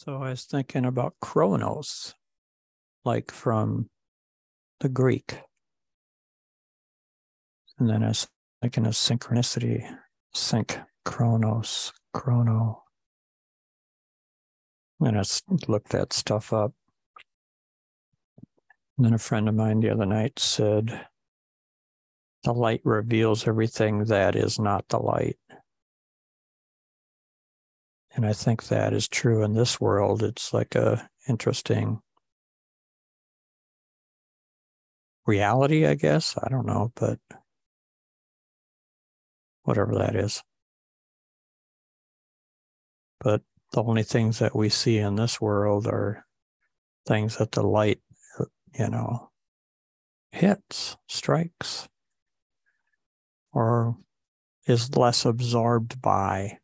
So I was thinking about Chronos, like from the Greek. And then I was thinking of synchronicity, sync, Chronos, chrono. And I looked that stuff up. And then a friend of mine the other night said, the light reveals everything that is not the light. And I think that is true in this world. It's like a interesting reality, I guess. I don't know, but whatever that is. But the only things that we see in this world are things that the light, hits, strikes, or is less absorbed by,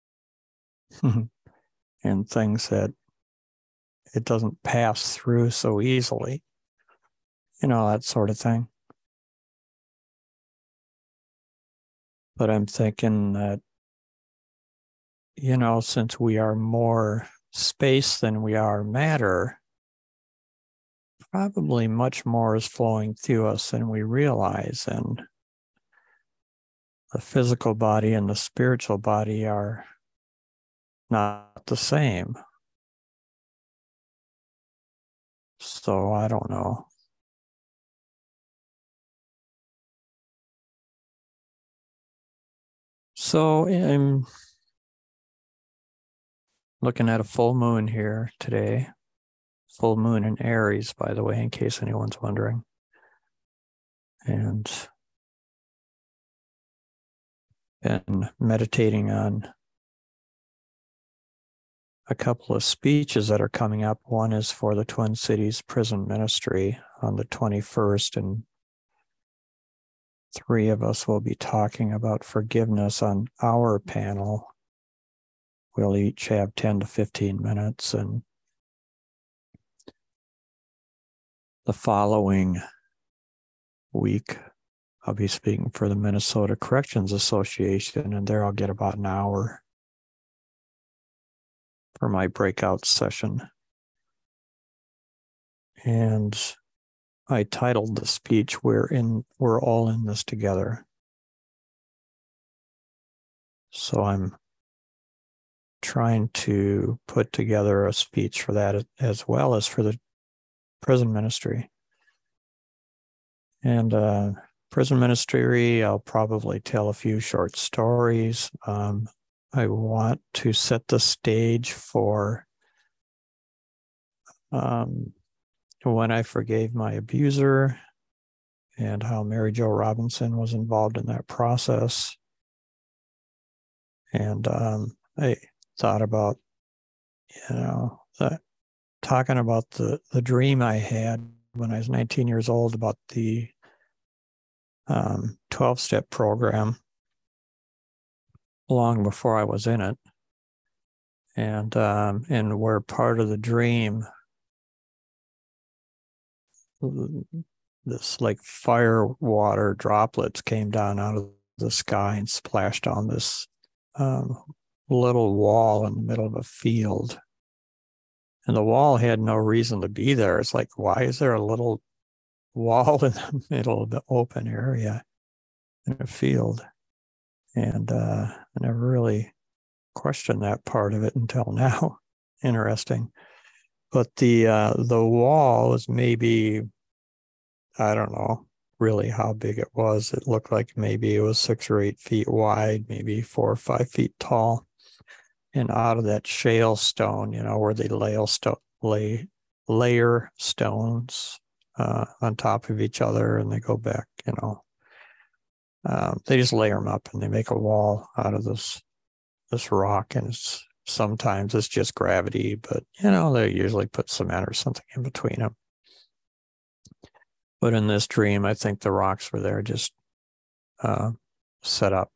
and things that it doesn't pass through so easily, that sort of thing. But I'm thinking that, since we are more space than we are matter, probably much more is flowing through us than we realize. And the physical body and the spiritual body are not the same. So I don't know. So I'm looking at a full moon here today. Full moon in Aries, by the way, in case anyone's wondering. And been meditating on a couple of speeches that are coming up. One is for the Twin Cities Prison Ministry on the 21st, and 3 of us will be talking about forgiveness on our panel. We'll each have 10 to 15 minutes, and the following week, I'll be speaking for the Minnesota Corrections Association, and there I'll get about an hour for my breakout session. And I titled the speech, We're all in this together. So I'm trying to put together a speech for that as well as for the prison ministry. And prison ministry, I'll probably tell a few short stories. I want to set the stage for when I forgave my abuser and how Mary Jo Robinson was involved in that process. And I thought about, talking about the dream I had when I was 19 years old about the 12-step program long before I was in it. And where part of the dream, this like fire water droplets came down out of the sky and splashed on this little wall in the middle of a field. And the wall had no reason to be there. It's like, why is there a little wall in the middle of the open area in a field? And I never really questioned that part of it until now. Interesting. But the wall is maybe, I don't know really how big it was. It looked like maybe it was 6 or 8 feet wide, maybe 4 or 5 feet tall. And out of that shale stone, where they layer stones on top of each other, and they go back, they just layer them up and they make a wall out of this rock. And sometimes it's just gravity, but they usually put cement or something in between them. But in this dream, I think the rocks were there just set up,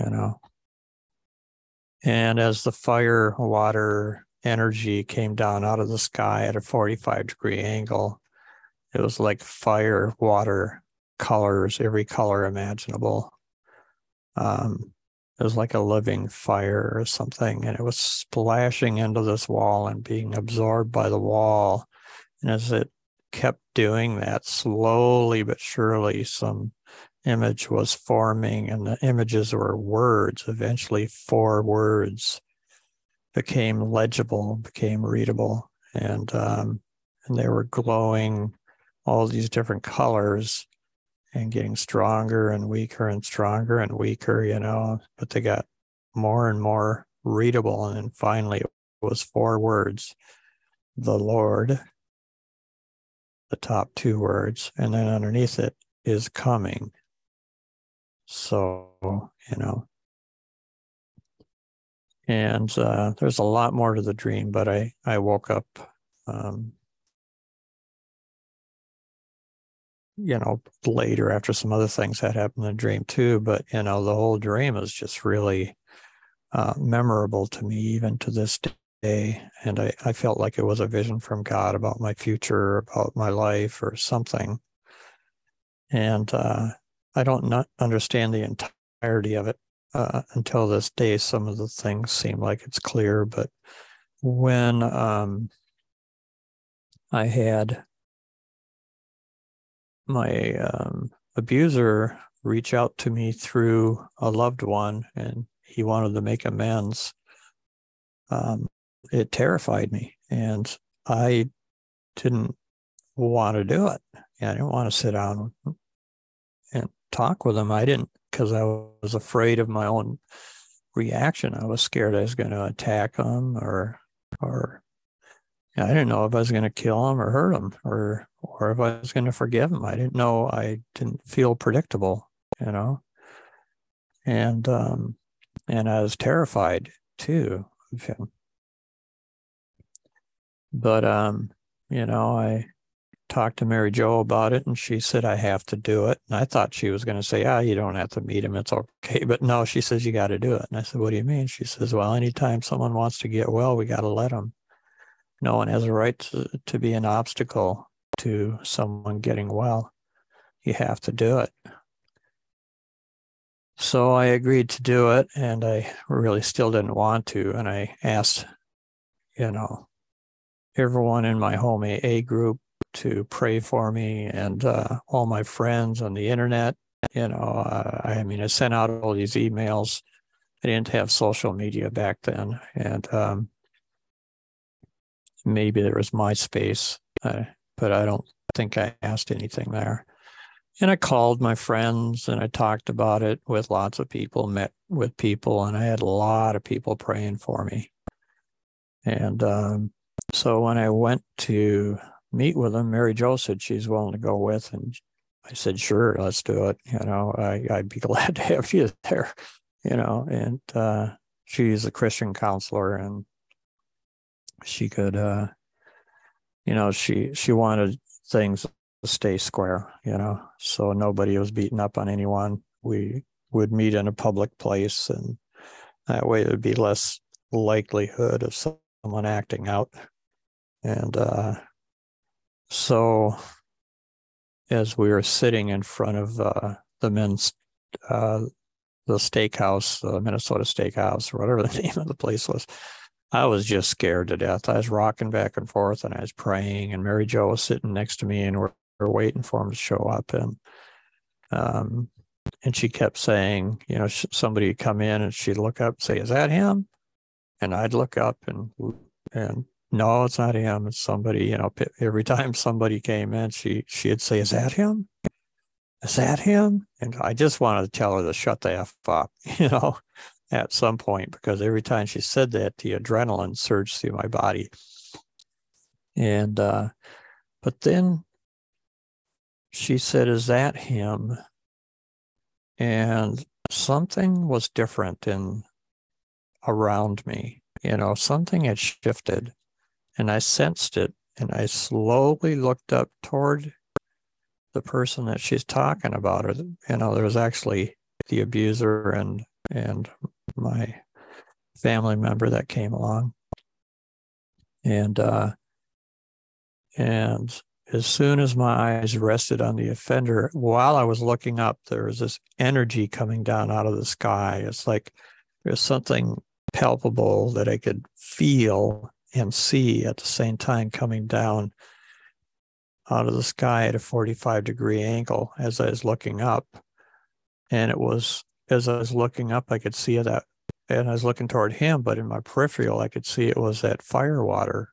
And as the fire water energy came down out of the sky at a 45-degree angle, it was like fire water colors, every color imaginable. it was like a living fire or something, and it was splashing into this wall and being absorbed by the wall. And as it kept doing that, slowly but surely, some image was forming, and the images were words. Eventually, 4 words became legible, became readable, and they were glowing all these different colors and getting stronger and weaker and stronger and weaker, but they got more and more readable. And then finally it was 4 words: the Lord, the top 2 words, and then underneath it is coming. So, and there's a lot more to the dream, but I woke up, later after some other things had happened in the dream too. But, the whole dream is just really memorable to me, even to this day. And I felt like it was a vision from God about my future, about my life or something. And I don't not understand the entirety of it until this day. Some of the things seem like it's clear, but when I had my abuser reach out to me through a loved one, and he wanted to make amends, it terrified me, and I didn't want to do it. I didn't want to sit down and talk with him. I didn't, because I was afraid of my own reaction. I was scared I was going to attack him, or I didn't know if I was going to kill him or hurt him, or if I was going to forgive him. I didn't know. I didn't feel predictable, and I was terrified too of him. But I talked to Mary Jo about it, and she said I have to do it. And I thought she was going to say, you don't have to meet him, it's okay. But no, she says you got to do it. And I said, what do you mean? She says, well, anytime someone wants to get well, we got to let them. No one has a right to be an obstacle to someone getting well. You have to do it. So I agreed to do it, and I really still didn't want to. And I asked, everyone in my home AA group to pray for me, and all my friends on the internet. I sent out all these emails. I didn't have social media back then, and maybe there was MySpace, but I don't think I asked anything there. And I called my friends, and I talked about it with lots of people, met with people, and I had a lot of people praying for me. And so when I went to meet with them, Mary Jo said she's willing to go with, and I said, sure, let's do it. I'd be glad to have you there, and she's a Christian counselor, and she could, she wanted things to stay square, so nobody was beating up on anyone. We would meet in a public place, and that way it would be less likelihood of someone acting out. And so as we were sitting in front of the men's, the steakhouse, Minnesota Steakhouse, or whatever the name of the place was, I was just scared to death. I was rocking back and forth, and I was praying, and Mary Jo was sitting next to me, and we're waiting for him to show up. And she kept saying, somebody would come in, and she'd look up and say, is that him? And I'd look up and no, it's not him. It's somebody, every time somebody came in, she'd say, is that him? Is that him? And I just wanted to tell her to shut the F up, at some point, because every time she said that, the adrenaline surged through my body. And, but then she said, is that him? And something was different around me, something had shifted, and I sensed it, and I slowly looked up toward the person that she's talking about. There was actually the abuser and my family member that came along. And as soon as my eyes rested on the offender, while I was looking up, there was this energy coming down out of the sky. It's like There's something palpable that I could feel and see at the same time coming down out of the sky at a 45-degree angle as I was looking up. And it was, as I was looking up, I could see that, and I was looking toward him, but in my peripheral, I could see it was that fire water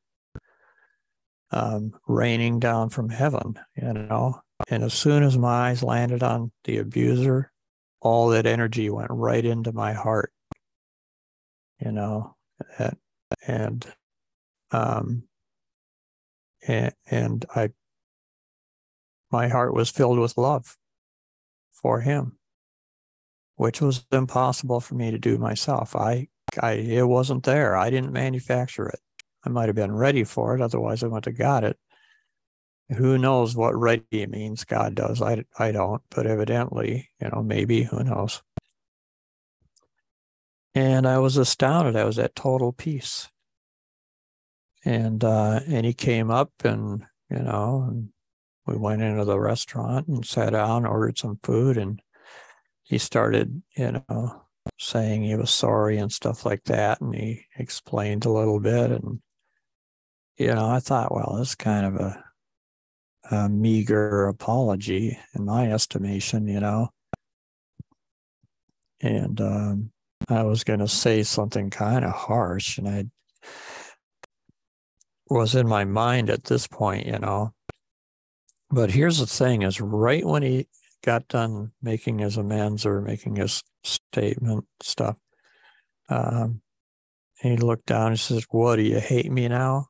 raining down from heaven, you know. And as soon as my eyes landed on the abuser, all that energy went right into my heart, you know, and um, and my heart was filled with love for him, which was impossible for me to do myself. It wasn't there. I didn't manufacture it. I might have been ready for it, otherwise I wouldn't have got it. Who knows what ready means? God does. I don't, but evidently, you know, maybe, who knows. And I was astounded. I was at total peace. And he came up, and, you know, and we went into the restaurant and sat down, ordered some food, and he started, you know, saying he was sorry and stuff like that. And he explained a little bit. And, you know, I thought, well, this is kind of a meager apology in my estimation, you know. And I was going to say something kind of harsh, and I was in my mind at this point, you know. But here's the thing, is right when he got done making his amends or making his statement stuff, he looked down and says, "What, do you hate me now?"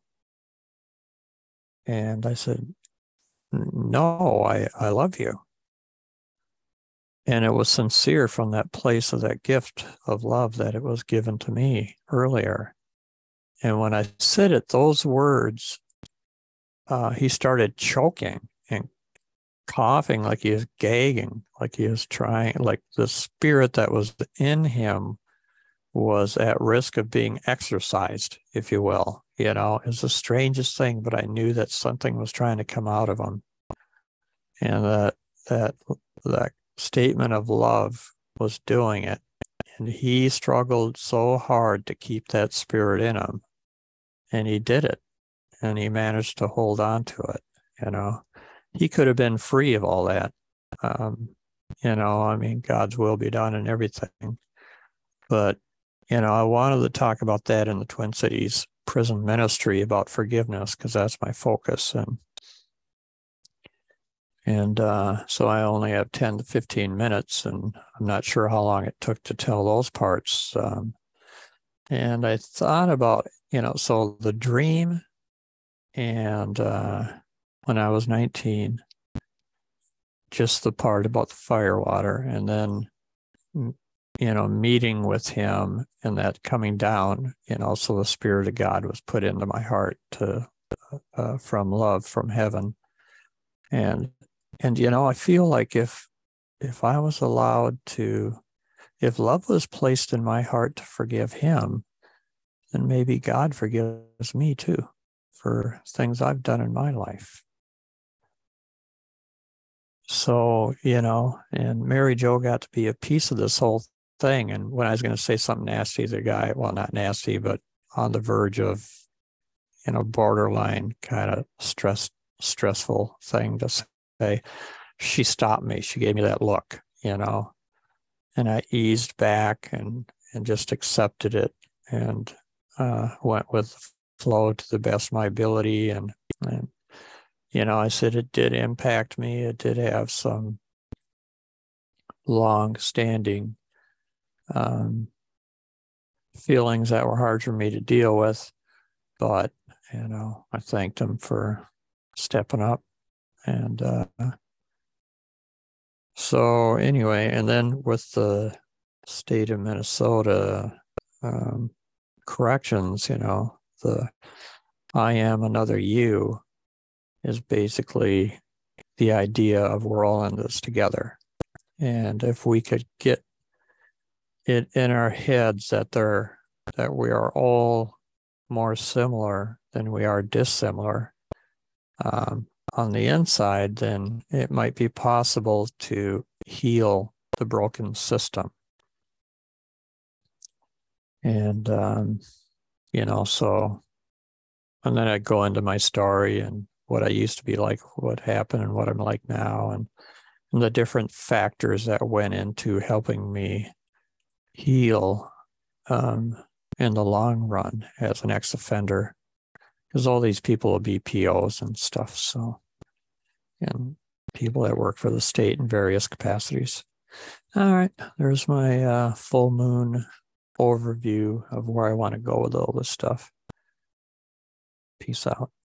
And I said, "No, I love you." And it was sincere from that place of that gift of love that it was given to me earlier. And when I said it, those words, he started choking and coughing like he was gagging, like he was trying, like the spirit that was in him was at risk of being exorcised, if you will. You know, it's the strangest thing, but I knew that something was trying to come out of him. And that statement of love was doing it. And he struggled so hard to keep that spirit in him. And he did it. And he managed to hold on to it. You know, he could have been free of all that. You know, I mean, God's will be done and everything. But, you know, I wanted to talk about that in the Twin Cities prison ministry about forgiveness, because that's my focus. And so I only have 10 to 15 minutes, and I'm not sure how long it took to tell those parts. And I thought about, you know, so the dream, and when I was 19, just the part about the fire water, and then, you know, meeting with him and that coming down, you know, so the Spirit of God was put into my heart to from love from heaven. And you know, I feel like if I was allowed to, if love was placed in my heart to forgive him, then maybe God forgives me too for things I've done in my life. So, you know, and Mary Jo got to be a piece of this whole thing. And when I was going to say something nasty, the guy, well, not nasty, but on the verge of, you know, borderline kind of stressful thing to say, she stopped me. She gave me that look, you know, and I eased back and just accepted it, and went with the flow to the best of my ability. And you know, I said it did impact me. It did have some long-standing feelings that were hard for me to deal with, but you know, I thanked him for stepping up. And so anyway, and then with the state of Minnesota corrections, you know, the I am another you is basically the idea of we're all in this together. And if we could get it in our heads that we are all more similar than we are dissimilar on the inside, then it might be possible to heal the broken system. And, so, and then I'd go into my story and what I used to be like, what happened and what I'm like now, and the different factors that went into helping me heal in the long run as an ex-offender, because all these people will be POs and stuff. So, and people that work for the state in various capacities. All right, there's my full moon overview of where I want to go with all this stuff. Peace out.